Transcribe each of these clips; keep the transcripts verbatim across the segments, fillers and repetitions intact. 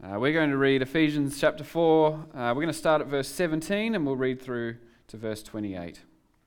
Uh, we're going to read Ephesians chapter four. Uh, we're going to start at verse seventeen and we'll read through to verse twenty-eight.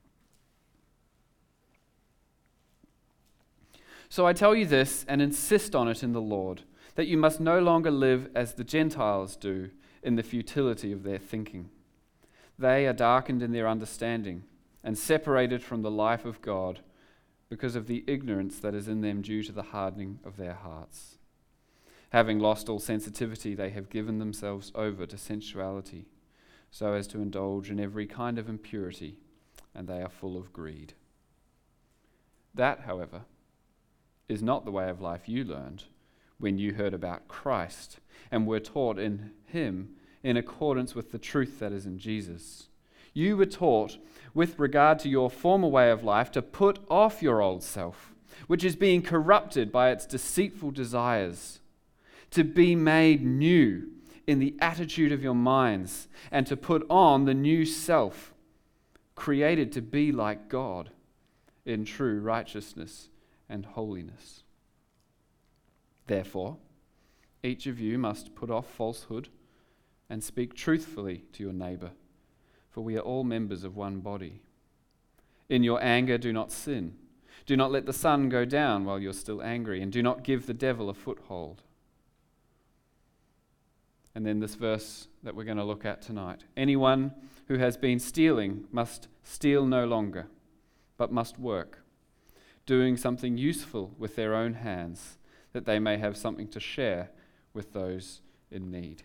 So I tell you this and insist on it in the Lord, that you must no longer live as the Gentiles do in the futility of their thinking. They are darkened in their understanding and separated from the life of God because of the ignorance that is in them due to the hardening of their hearts. Having lost all sensitivity, they have given themselves over to sensuality, so as to indulge in every kind of impurity, and they are full of greed. That, however, is not the way of life you learned when you heard about Christ and were taught in him in accordance with the truth that is in Jesus. You were taught, with regard to your former way of life, to put off your old self, which is being corrupted by its deceitful desires, to be made new in the attitude of your minds, and to put on the new self, created to be like God in true righteousness and holiness. Therefore, each of you must put off falsehood and speak truthfully to your neighbor, for we are all members of one body. In your anger, do not sin. Do not let the sun go down while you're still angry, and do not give the devil a foothold. And then this verse that we're going to look at tonight. Anyone who has been stealing must steal no longer, but must work, doing something useful with their own hands, that they may have something to share with those in need.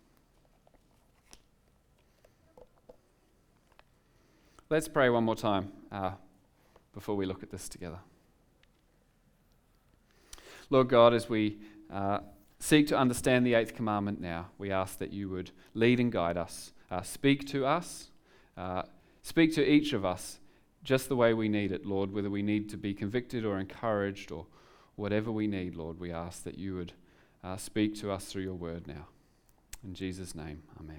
Let's pray one more time uh, before we look at this together. Lord God, as we uh, seek to understand the eighth commandment now, we ask that you would lead and guide us, uh, speak to us, uh, speak to each of us just the way we need it, Lord, whether we need to be convicted or encouraged or whatever we need, Lord, we ask that you would uh, speak to us through your word now. In Jesus' name, amen.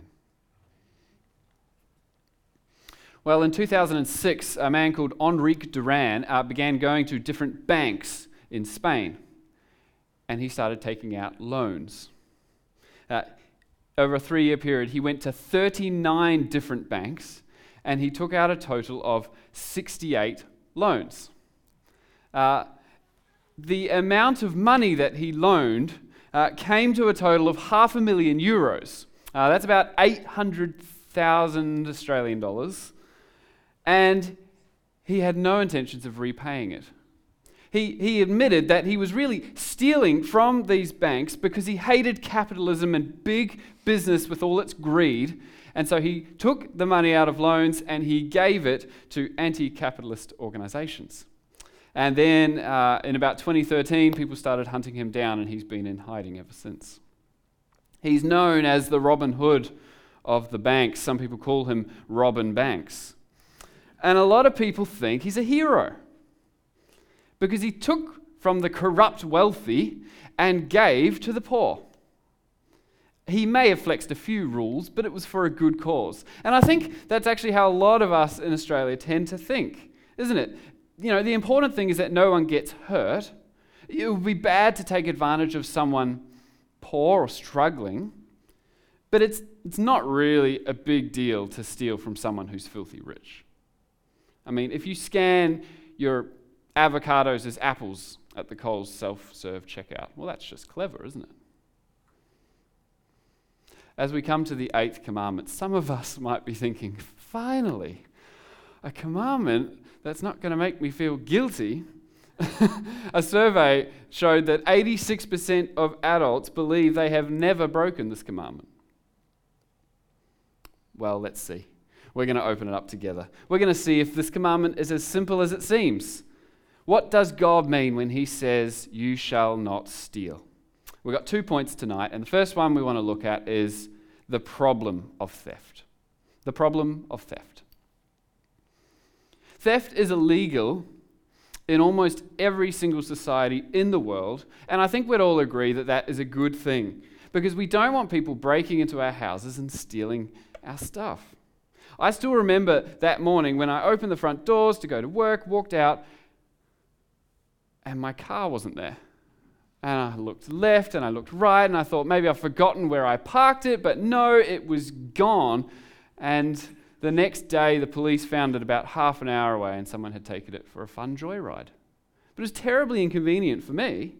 Well, in two thousand six, a man called Enrique Duran uh, began going to different banks in Spain, and he started taking out loans. Uh, over a three-year period, he went to thirty-nine different banks, and he took out a total of sixty-eight loans. Uh, the amount of money that he loaned uh, came to a total of half a million euros. Uh, that's about eight hundred thousand Australian dollars. And he had no intentions of repaying it. He, he admitted that he was really stealing from these banks because he hated capitalism and big business with all its greed. And so he took the money out of loans and he gave it to anti-capitalist organizations. And then uh, in about twenty thirteen, people started hunting him down, and he's been in hiding ever since. He's known as the Robin Hood of the banks. Some people call him Robin Banks. And a lot of people think he's a hero because he took from the corrupt wealthy and gave to the poor. He may have flexed a few rules, but it was for a good cause. And I think that's actually how a lot of us in Australia tend to think, isn't it? You know, the important thing is that no one gets hurt. It would be bad to take advantage of someone poor or struggling, but it's it's not really a big deal to steal from someone who's filthy rich. I mean, if you scan your avocados as apples at the Coles self-serve checkout, well, that's just clever, isn't it? As we come to the eighth commandment, some of us might be thinking, finally, a commandment that's not going to make me feel guilty. A survey showed that eighty-six percent of adults believe they have never broken this commandment. Well, let's see. We're going to open it up together. We're going to see if this commandment is as simple as it seems. What does God mean when he says, you shall not steal? We've got two points tonight, and the first one we want to look at is the problem of theft. The problem of theft. Theft is illegal in almost every single society in the world, and I think we'd all agree that that is a good thing, because we don't want people breaking into our houses and stealing our stuff. I still remember that morning when I opened the front doors to go to work, walked out, and my car wasn't there. And I looked left and I looked right and I thought maybe I've forgotten where I parked it, but no, it was gone. And the next day the police found it about half an hour away and someone had taken it for a fun joyride. But it was terribly inconvenient for me.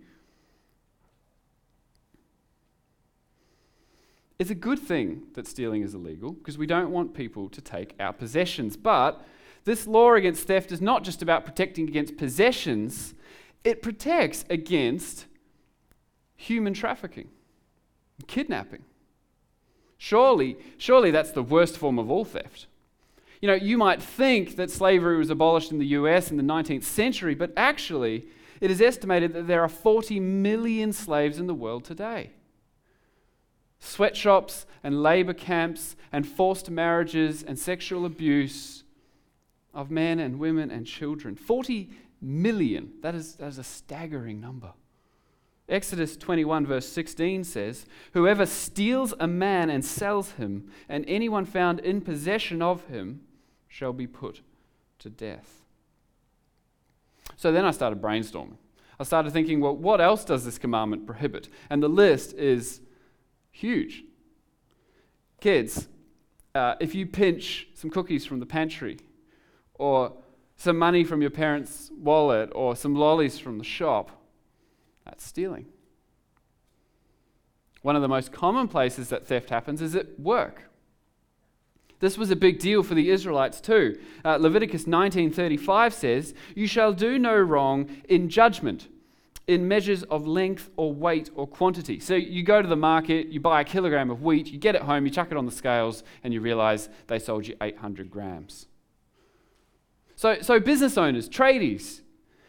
It's a good thing that stealing is illegal because we don't want people to take our possessions. But this law against theft is not just about protecting against possessions, it protects against human trafficking, kidnapping. Surely, surely that's the worst form of all theft. You know, you might think that slavery was abolished in the U S in the nineteenth century, but actually it is estimated that there are forty million slaves in the world today. Sweatshops and labor camps and forced marriages and sexual abuse of men and women and children. forty million. That is, that is a staggering number. Exodus twenty-one verse sixteen says, "Whoever steals a man and sells him, and anyone found in possession of him, shall be put to death." So then I started brainstorming. I started thinking, well, what else does this commandment prohibit? And the list is huge. Kids, uh, if you pinch some cookies from the pantry, or some money from your parents' wallet, or some lollies from the shop, that's stealing. One of the most common places that theft happens is at work. This was a big deal for the Israelites too. Uh, Leviticus nineteen thirty-five says, "You shall do no wrong in judgment, in measures of length or weight or quantity." So you go to the market, you buy a kilogram of wheat, you get it home, you chuck it on the scales, and you realize they sold you eight hundred grams. So, so business owners, tradies,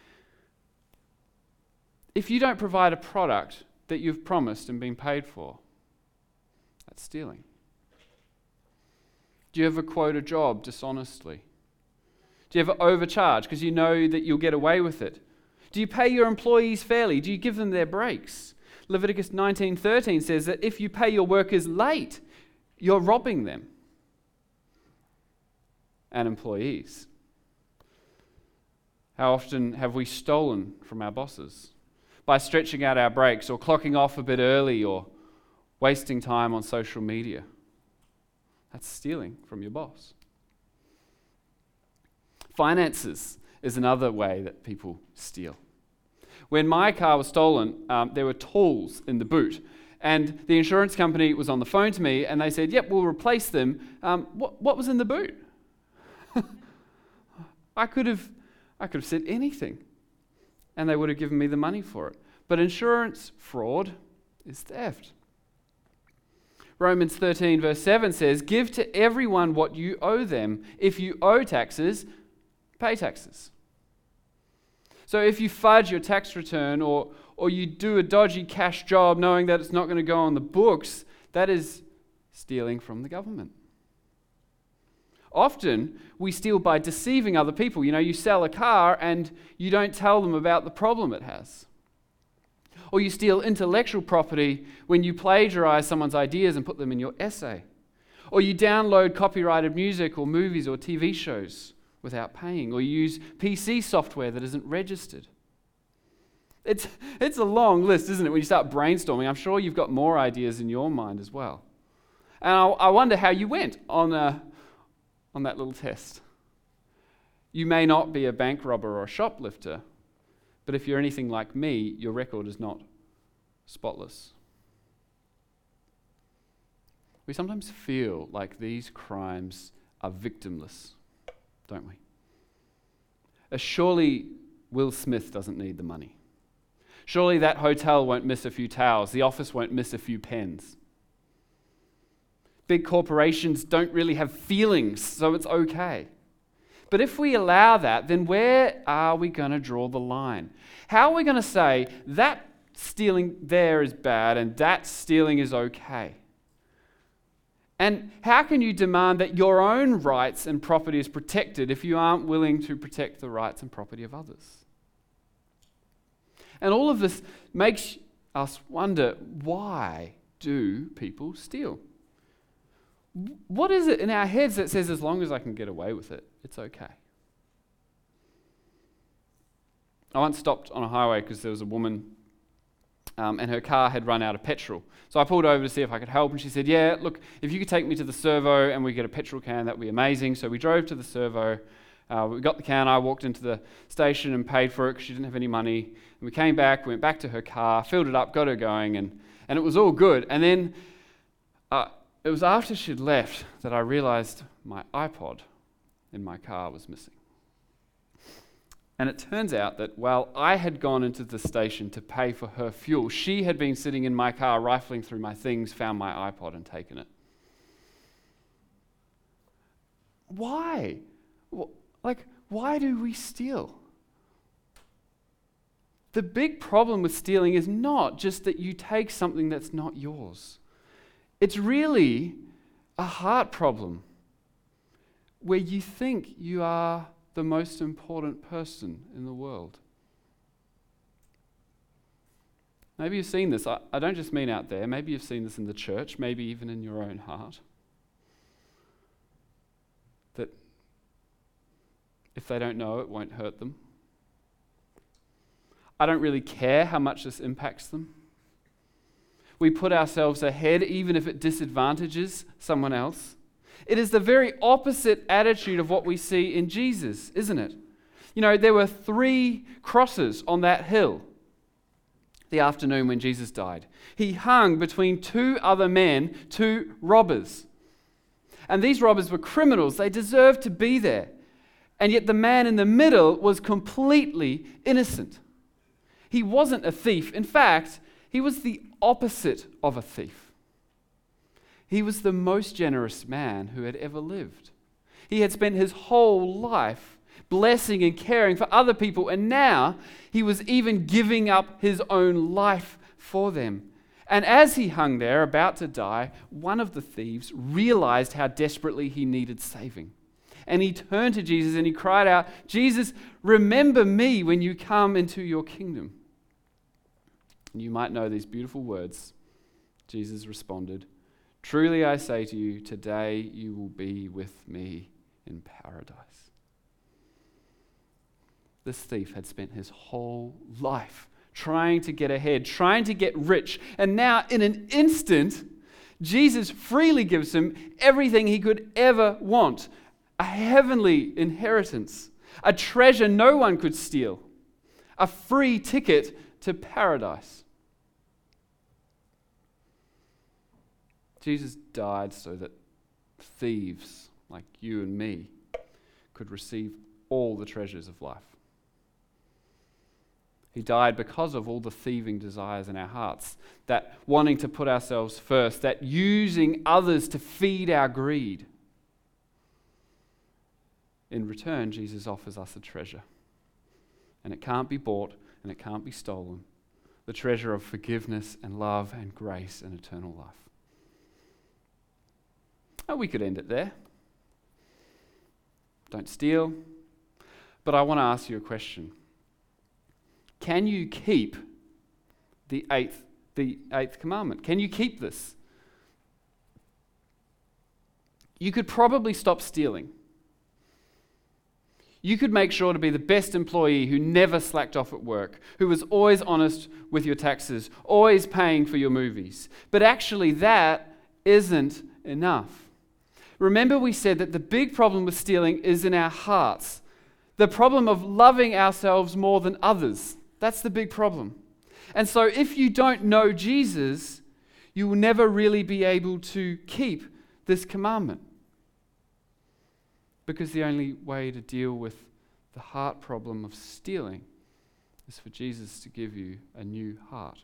if you don't provide a product that you've promised and been paid for, that's stealing. Do you ever quote a job dishonestly? Do you ever overcharge because you know that you'll get away with it? Do you pay your employees fairly? Do you give them their breaks? Leviticus nineteen thirteen says that if you pay your workers late, you're robbing them and employees. How often have we stolen from our bosses? By stretching out our breaks or clocking off a bit early or wasting time on social media. That's stealing from your boss. Finances is another way that people steal. When my car was stolen, um, there were tools in the boot. And the insurance company was on the phone to me and they said, "Yep, we'll replace them." Um, what, what was in the boot? I could have I could have said anything and they would have given me the money for it. But insurance fraud is theft. Romans thirteen verse seven says, "Give to everyone what you owe them. If you owe taxes, pay taxes." So if you fudge your tax return or, or you do a dodgy cash job knowing that it's not going to go on the books, that is stealing from the government. Often, we steal by deceiving other people. You know, you sell a car and you don't tell them about the problem it has. Or you steal intellectual property when you plagiarize someone's ideas and put them in your essay. Or you download copyrighted music or movies or T V shows without paying. Or you use P C software that isn't registered. It's, it's a long list, isn't it? When you start brainstorming, I'm sure you've got more ideas in your mind as well. And I, I wonder how you went on a on that little test. You may not be a bank robber or a shoplifter, but if you're anything like me, your record is not spotless. We sometimes feel like these crimes are victimless, don't we? Uh, surely Will Smith doesn't need the money. Surely that hotel won't miss a few towels. The office won't miss a few pens. Big corporations don't really have feelings, so it's okay. But if we allow that, then where are we going to draw the line? How are we going to say that stealing there is bad and that stealing is okay? And how can you demand that your own rights and property is protected if you aren't willing to protect the rights and property of others? And all of this makes us wonder, why do people steal? What is it in our heads that says, as long as I can get away with it, it's okay? I once stopped on a highway because there was a woman um, and her car had run out of petrol. So I pulled over to see if I could help, and she said, yeah, look, if you could take me to the servo and we get a petrol can, that would be amazing. So we drove to the servo. Uh, we got the can. I walked into the station and paid for it because she didn't have any money. And we came back, went back to her car, filled it up, got her going, and, and it was all good. And then uh, it was after she'd left that I realized my iPod in my car was missing. And it turns out that while I had gone into the station to pay for her fuel, she had been sitting in my car rifling through my things, found my iPod and taken it. Why? Like, why do we steal? The big problem with stealing is not just that you take something that's not yours. It's really a heart problem where you think you are the most important person in the world. Maybe you've seen this. I, I don't just mean out there. Maybe you've seen this in the church, maybe even in your own heart. That if they don't know, it won't hurt them. I don't really care how much this impacts them. We put ourselves ahead even if it disadvantages someone else. It is the very opposite attitude of what we see in Jesus, isn't it? You know, there were three crosses on that hill the afternoon when Jesus died. He hung between two other men, two robbers. And these robbers were criminals. They deserved to be there. And yet the man in the middle was completely innocent. He wasn't a thief. In fact, he was the opposite of a thief. He was the most generous man who had ever lived. He had spent his whole life blessing and caring for other people, and now he was even giving up his own life for them. And as he hung there about to die, one of the thieves realized how desperately he needed saving. And he turned to Jesus and he cried out, Jesus, remember me when you come into your kingdom. And you might know these beautiful words. Jesus responded, truly I say to you, today you will be with me in paradise. This thief had spent his whole life trying to get ahead, trying to get rich, and now in an instant, Jesus freely gives him everything he could ever want. A heavenly inheritance, a treasure no one could steal, a free ticket to paradise. Jesus died so that thieves like you and me could receive all the treasures of life. He died because of all the thieving desires in our hearts, that wanting to put ourselves first, that using others to feed our greed. In return, Jesus offers us a treasure. And it can't be bought and it can't be stolen. The treasure of forgiveness and love and grace and eternal life. Oh, we could end it there. Don't steal. But I want to ask you a question. Can you keep the eighth, the eighth commandment? Can you keep this? You could probably stop stealing. You could make sure to be the best employee who never slacked off at work, who was always honest with your taxes, always paying for your movies. But actually that isn't enough. Remember we said that the big problem with stealing is in our hearts. The problem of loving ourselves more than others. That's the big problem. And so if you don't know Jesus, you will never really be able to keep this commandment. Because the only way to deal with the heart problem of stealing is for Jesus to give you a new heart.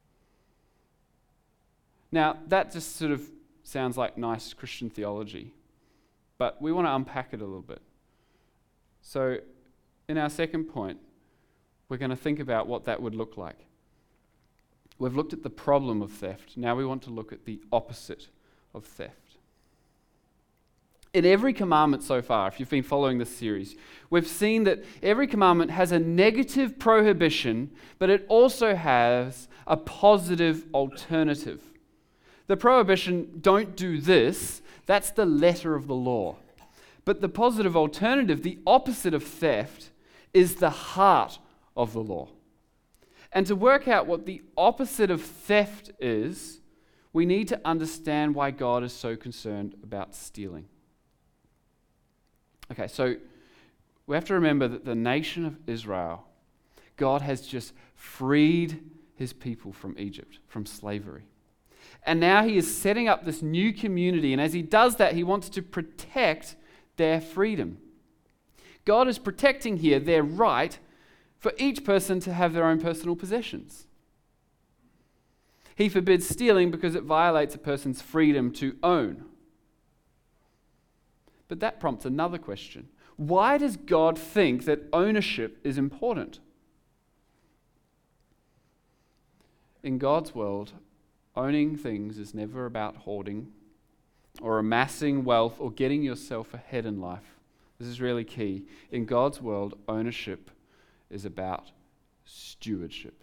Now, that just sort of sounds like nice Christian theology, but we want to unpack it a little bit. So, in our second point, we're going to think about what that would look like. We've looked at the problem of theft. Now we want to look at the opposite of theft. In every commandment so far, if you've been following this series, we've seen that every commandment has a negative prohibition, but it also has a positive alternative. The prohibition, don't do this, that's the letter of the law. But the positive alternative, the opposite of theft, is the heart of the law. And to work out what the opposite of theft is, we need to understand why God is so concerned about stealing. Okay, so we have to remember that the nation of Israel, God has just freed his people from Egypt, from slavery. And now he is setting up this new community, and as he does that, he wants to protect their freedom. God is protecting here their right for each person to have their own personal possessions. He forbids stealing because it violates a person's freedom to own. But that prompts another question. Why does God think that ownership is important? In God's world, owning things is never about hoarding or amassing wealth or getting yourself ahead in life. This is really key. In God's world, ownership is about stewardship.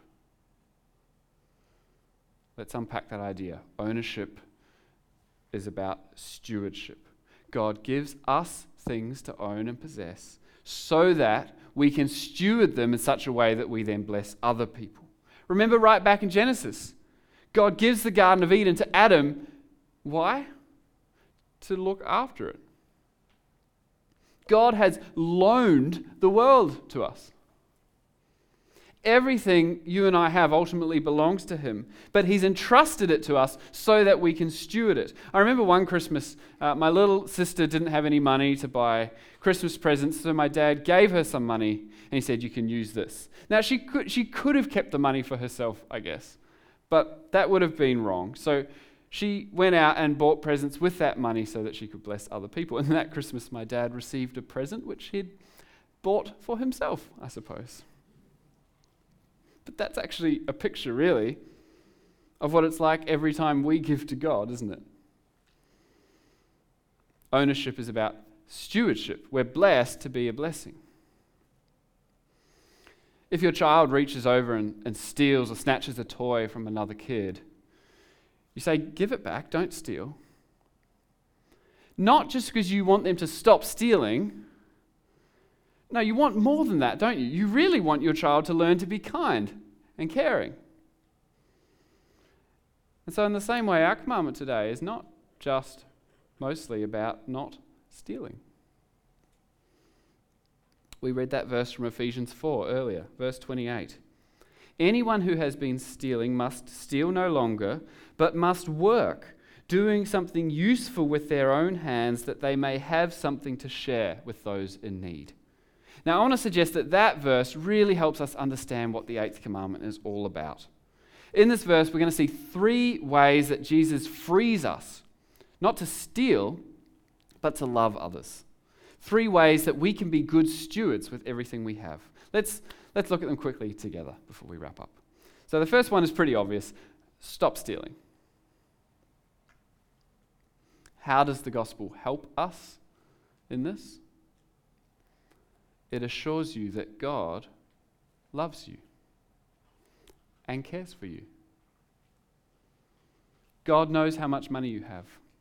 Let's unpack that idea. Ownership is about stewardship. God gives us things to own and possess so that we can steward them in such a way that we then bless other people. Remember right back in Genesis, God gives the Garden of Eden to Adam. Why? To look after it. God has loaned the world to us. Everything you and I have ultimately belongs to him, but he's entrusted it to us so that we can steward it. I remember one Christmas, uh, my little sister didn't have any money to buy Christmas presents, so my dad gave her some money, and he said, you can use this. Now, she could, she could have kept the money for herself, I guess, but that would have been wrong. So she went out and bought presents with that money so that she could bless other people. And that Christmas, my dad received a present which he'd bought for himself, I suppose. But that's actually a picture, really, of what it's like every time we give to God, isn't it? Ownership is about stewardship. We're blessed to be a blessing. If your child reaches over and, and steals or snatches a toy from another kid, you say, give it back, don't steal. Not just because you want them to stop stealing. No, you want more than that, don't you? You really want your child to learn to be kind and caring. And so in the same way, our commandment today is not just mostly about not stealing. We read that verse from Ephesians four earlier, verse twenty-eight. Anyone who has been stealing must steal no longer, but must work, doing something useful with their own hands that they may have something to share with those in need. Now, I want to suggest that that verse really helps us understand what the eighth commandment is all about. In this verse, we're going to see three ways that Jesus frees us, not to steal, but to love others. Three ways that we can be good stewards with everything we have. Let's, let's look at them quickly together before we wrap up. So the first one is pretty obvious. Stop stealing. How does the gospel help us in this? It assures you that God loves you and cares for you. God knows how much money you have.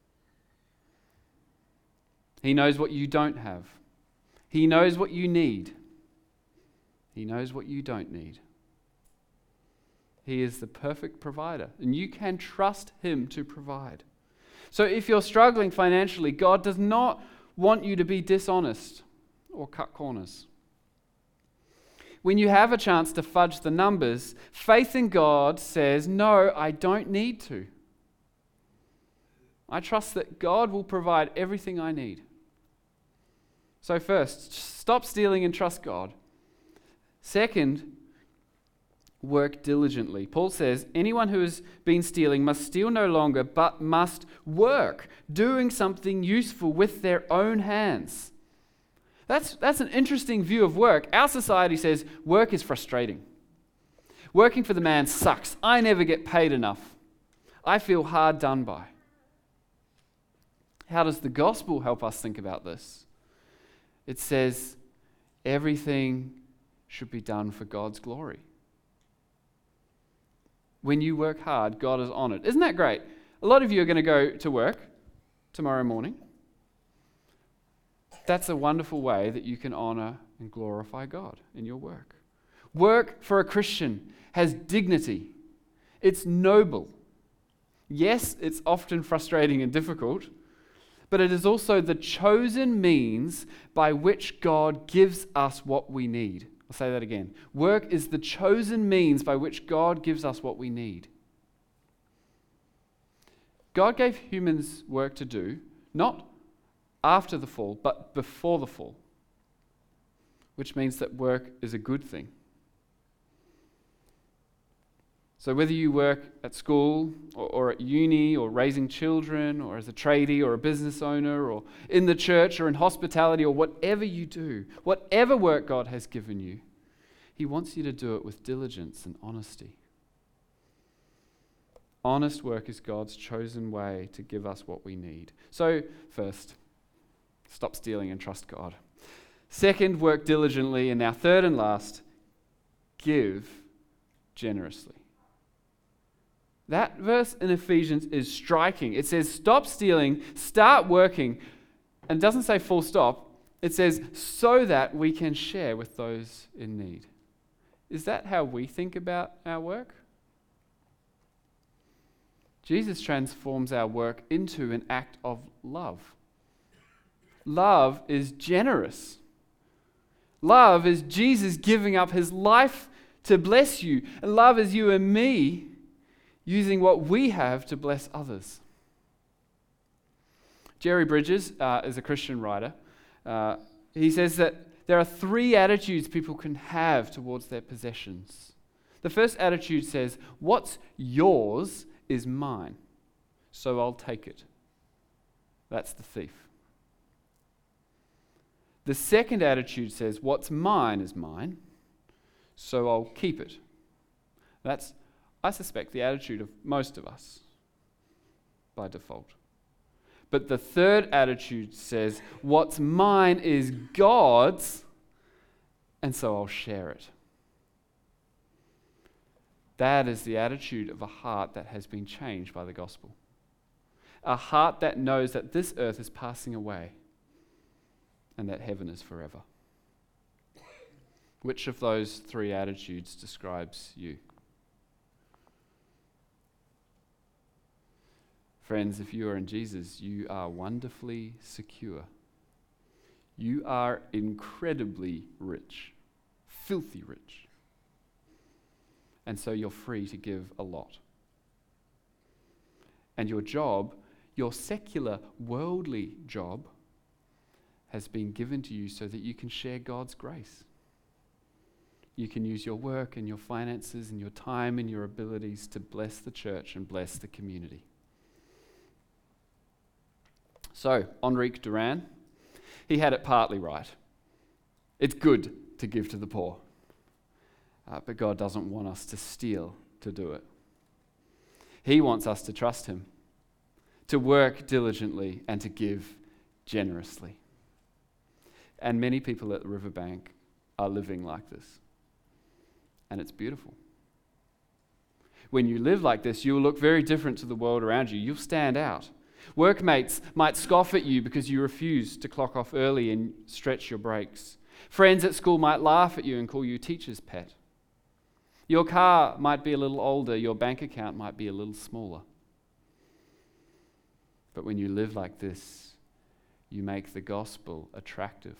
He knows what you don't have. He knows what you need. He knows what you don't need. He is the perfect provider, and you can trust him to provide. So if you're struggling financially, God does not want you to be dishonest or cut corners. When you have a chance to fudge the numbers, faith in God says, no, I don't need to. I trust that God will provide everything I need. So first, stop stealing and trust God. Second, work diligently. Paul says, anyone who has been stealing must steal no longer, but must work, doing something useful with their own hands. That's, that's an interesting view of work. Our society says work is frustrating. Working for the man sucks. I never get paid enough. I feel hard done by. How does the gospel help us think about this? It says everything should be done for God's glory. When you work hard, God is honored. Isn't that great? A lot of you are going to go to work tomorrow morning. That's a wonderful way that you can honor and glorify God in your work. Work for a Christian has dignity. It's noble. Yes, it's often frustrating and difficult, but it is also the chosen means by which God gives us what we need. I'll say that again. Work is the chosen means by which God gives us what we need. God gave humans work to do, not after the fall, but before the fall, which means that work is a good thing. So whether you work at school or, or at uni or raising children or as a tradie or a business owner or in the church or in hospitality or whatever you do, whatever work God has given you, He wants you to do it with diligence and honesty. Honest work is God's chosen way to give us what we need. So first, stop stealing and trust God. Second, work diligently. And now third and last, give generously. That verse in Ephesians is striking. It says, stop stealing, start working. And it doesn't say full stop. It says, so that we can share with those in need. Is that how we think about our work? Jesus transforms our work into an act of love. Love is generous. Love is Jesus giving up His life to bless you. And love is you and me using what we have to bless others. Jerry Bridges uh, is a Christian writer. Uh, he says that there are three attitudes people can have towards their possessions. The first attitude says, what's yours is mine, so I'll take it. That's the thief. The second attitude says, what's mine is mine, so I'll keep it. That's, I suspect, the attitude of most of us by default. But the third attitude says, what's mine is God's, and so I'll share it. That is the attitude of a heart that has been changed by the gospel. A heart that knows that this earth is passing away and that heaven is forever. Which of those three attitudes describes you? Friends, if you are in Jesus, you are wonderfully secure. You are incredibly rich, filthy rich. And so you're free to give a lot. And your job, your secular, worldly job, has been given to you so that you can share God's grace. You can use your work and your finances and your time and your abilities to bless the church and bless the community. So, Enrique Duran, he had it partly right. It's good to give to the poor. Uh, but God doesn't want us to steal to do it. He wants us to trust Him, to work diligently and to give generously. And many people at the riverbank are living like this. And it's beautiful. When you live like this, you will look very different to the world around you. You'll stand out. Workmates might scoff at you because you refuse to clock off early and stretch your breaks. Friends at school might laugh at you and call you teacher's pet. Your car might be a little older, your bank account might be a little smaller. But when you live like this, you make the gospel attractive.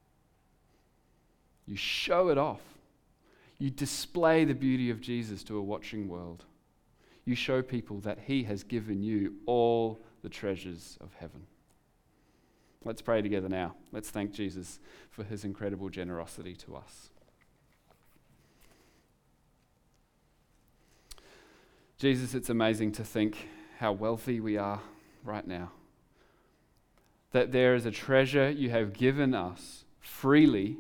You show it off. You display the beauty of Jesus to a watching world. You show people that He has given you all the treasures of heaven. Let's pray together now. Let's thank Jesus for His incredible generosity to us. Jesus, it's amazing to think how wealthy we are right now. That there is a treasure you have given us freely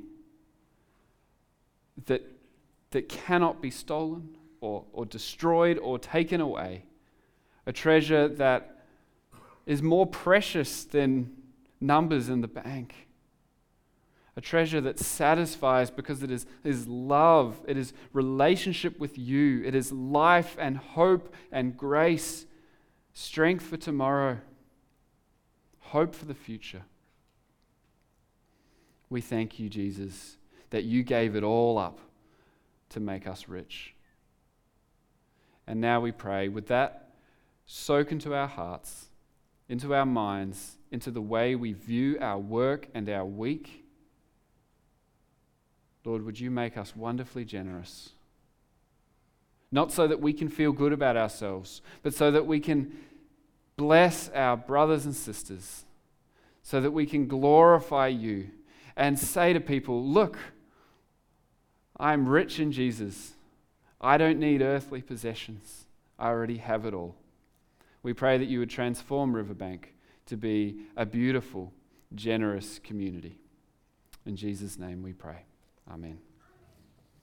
that, that cannot be stolen or, or destroyed or taken away. A treasure that is more precious than numbers in the bank. A treasure that satisfies because it is, is love, it is relationship with you, it is life and hope and grace, strength for tomorrow, hope for the future. We thank you, Jesus, that you gave it all up to make us rich. And now we pray, with that soak into our hearts, into our minds, into the way we view our work and our week, Lord, would you make us wonderfully generous? Not so that we can feel good about ourselves, but so that we can bless our brothers and sisters, so that we can glorify you and say to people, look, I'm rich in Jesus. I don't need earthly possessions. I already have it all. We pray that you would transform Riverbank to be a beautiful, generous community. In Jesus' name we pray. Amen.